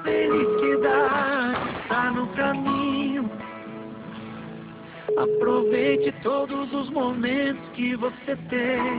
felicidade está no caminho. Aproveite todos os momentos que você tem.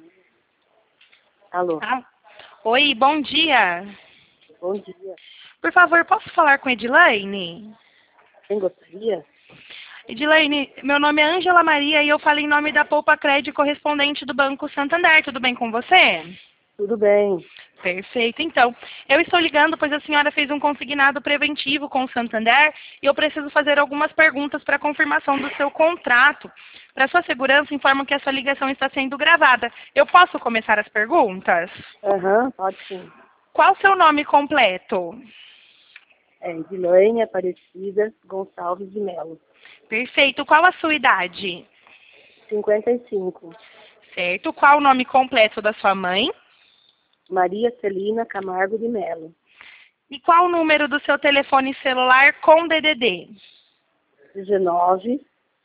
Alô? Oi, bom dia. Bom dia. Por favor, posso falar com Edilaine? Quem gostaria? Edilaine, meu nome é Ângela Maria e eu falo em nome da Poupa Crédito correspondente do Banco Santander. Tudo bem com você? Tudo bem. Perfeito. Então, eu estou ligando pois a senhora fez um consignado preventivo com o Santander e eu preciso fazer algumas perguntas para confirmação do seu contrato. Para sua segurança, informo que essa ligação está sendo gravada. Eu posso começar as perguntas? Pode sim. Qual o seu nome completo? É Edilaine Aparecida Gonçalves de Melo. Perfeito. Qual a sua idade? 55. Certo. Qual o nome completo da sua mãe? Maria Celina Camargo de Melo. E qual o número do seu telefone celular com DDD? 19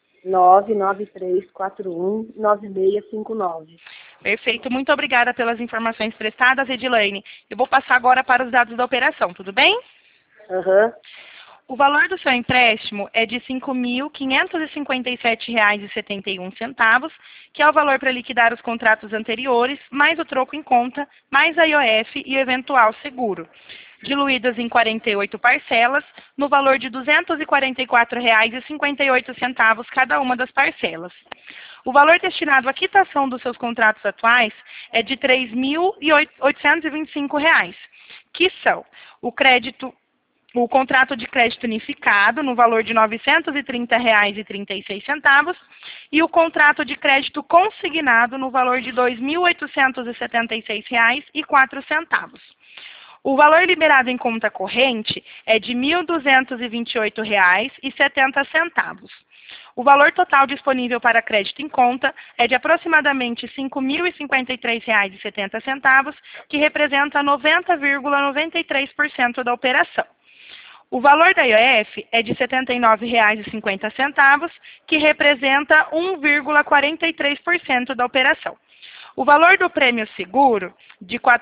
99341 9659. Perfeito. Muito obrigada pelas informações prestadas, Edilaine. Eu vou passar agora para os dados da operação, tudo bem? O valor do seu empréstimo é de R$ 5.557,71, que é o valor para liquidar os contratos anteriores, mais o troco em conta, mais a IOF e o eventual seguro, diluídas em 48 parcelas, no valor de R$ 244,58 cada uma das parcelas. O valor destinado à quitação dos seus contratos atuais é de R$ 3.825, que são o contrato de crédito unificado, no valor de R$ 930,36, e o contrato de crédito consignado, no valor de R$ 2.876,04. O valor liberado em conta corrente é de R$ 1.228,70. O valor total disponível para crédito em conta é de aproximadamente R$ 5.053,70, que representa 90,93% da operação. O valor da IOF é de R$ 79,50, que representa 1,43% da operação. O valor do prêmio seguro, de R$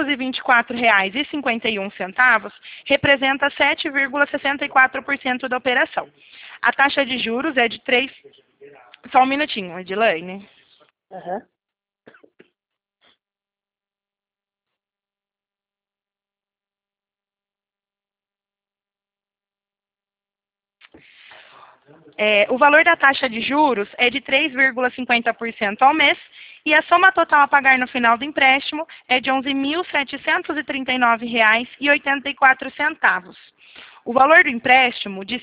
424,51, representa 7,64% da operação. A taxa de juros é de 3... Só um minutinho, Edilaine. O valor da taxa de juros é de 3,50% ao mês e a soma total a pagar no final do empréstimo é de R$ 11.739,84. O valor do empréstimo, de R$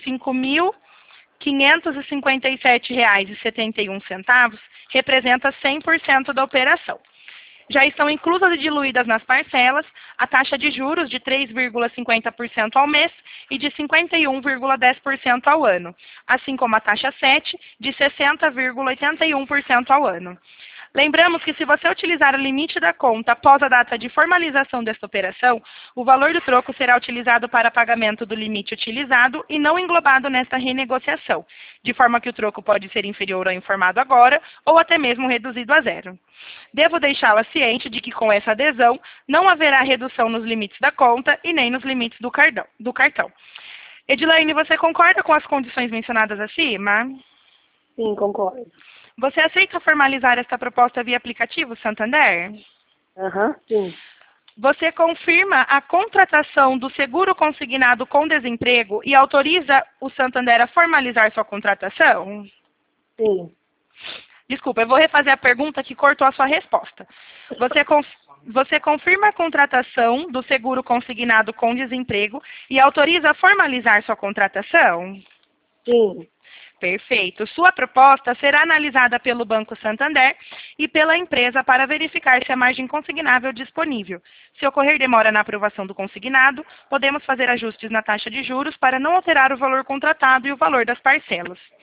5.557,71, representa 100% da operação. Já estão inclusas e diluídas nas parcelas a taxa de juros de 3,50% ao mês e de 51,10% ao ano, assim como a taxa 7 de 60,81% ao ano. Lembramos que se você utilizar o limite da conta após a data de formalização desta operação, o valor do troco será utilizado para pagamento do limite utilizado e não englobado nesta renegociação, de forma que o troco pode ser inferior ao informado agora ou até mesmo reduzido a zero. Devo deixá-la ciente de que com essa adesão não haverá redução nos limites da conta e nem nos limites do cartão. Edilaine, você concorda com as condições mencionadas acima? Sim, concordo. Você aceita formalizar esta proposta via aplicativo Santander? Sim. Você confirma a contratação do seguro consignado com desemprego e autoriza o Santander a formalizar sua contratação? Sim. Desculpa, eu vou refazer a pergunta que cortou a sua resposta. Você confirma a contratação do seguro consignado com desemprego e autoriza a formalizar sua contratação? Sim. Perfeito. Sua proposta será analisada pelo Banco Santander e pela empresa para verificar se a margem consignável é disponível. Se ocorrer demora na aprovação do consignado, podemos fazer ajustes na taxa de juros para não alterar o valor contratado e o valor das parcelas.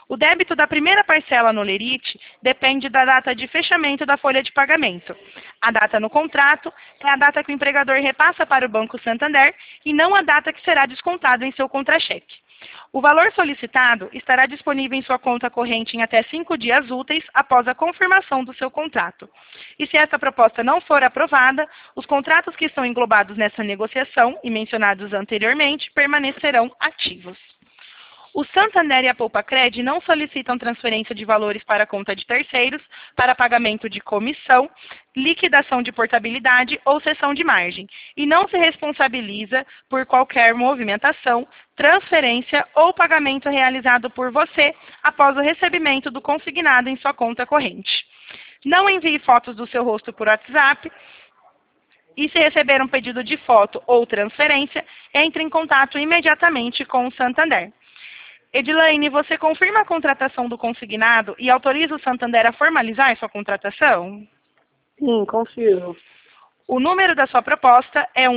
O débito da primeira parcela no Lerite depende da data de fechamento da folha de pagamento. A data no contrato é a data que o empregador repassa para o Banco Santander e não a data que será descontado em seu contra-cheque. O valor solicitado estará disponível em sua conta corrente em até 5 dias úteis após a confirmação do seu contrato. E se essa proposta não for aprovada, os contratos que estão englobados nessa negociação e mencionados anteriormente permanecerão ativos. O Santander e a Poupacred não solicitam transferência de valores para a conta de terceiros para pagamento de comissão, liquidação de portabilidade ou cessão de margem, e não se responsabiliza por qualquer movimentação, transferência ou pagamento realizado por você após o recebimento do consignado em sua conta corrente. Não envie fotos do seu rosto por WhatsApp. E se receber um pedido de foto ou transferência, entre em contato imediatamente com o Santander. Edilaine, você confirma a contratação do consignado e autoriza o Santander a formalizar sua contratação? Sim, confirmo. O número da sua proposta é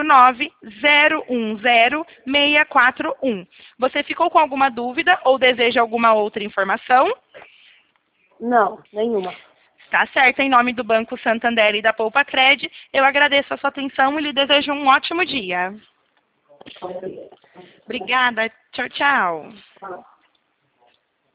189-010-641. Você ficou com alguma dúvida ou deseja alguma outra informação? Não, nenhuma. Tá certo, em nome do Banco Santander e da Poupacred, eu agradeço a sua atenção e lhe desejo um ótimo dia. Obrigada. Tchau, tchau.